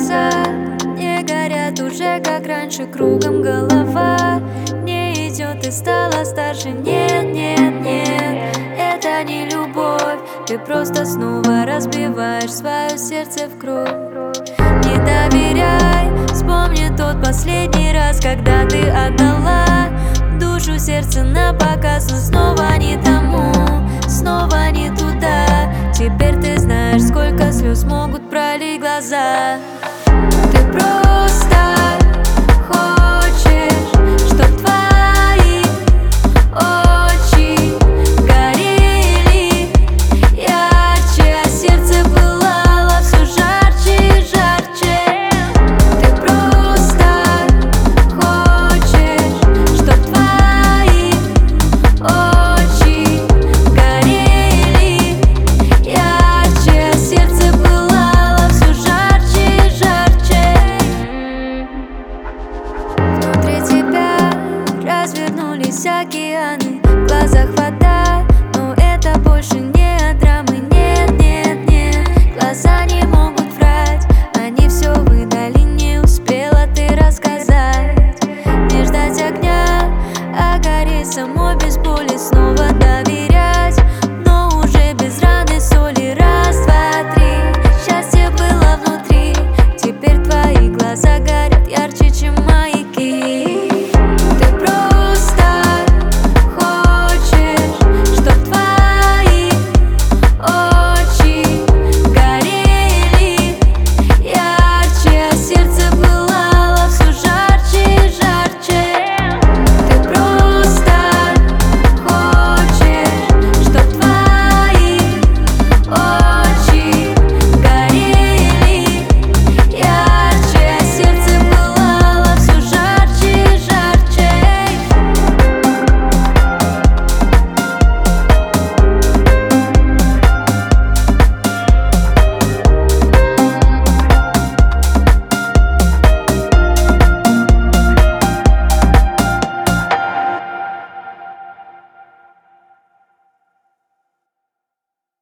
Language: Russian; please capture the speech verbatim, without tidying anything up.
глаза не горят уже, как раньше, кругом голова не идет, ты стала старше. Нет, нет, нет, это не любовь. Ты просто снова разбиваешь свое сердце в кровь. Не доверяй, вспомни тот последний раз, когда ты отдала душу, сердце на показ, но снова не тому, снова не туда. Теперь ты знаешь, сколько слез могут пролить глаза.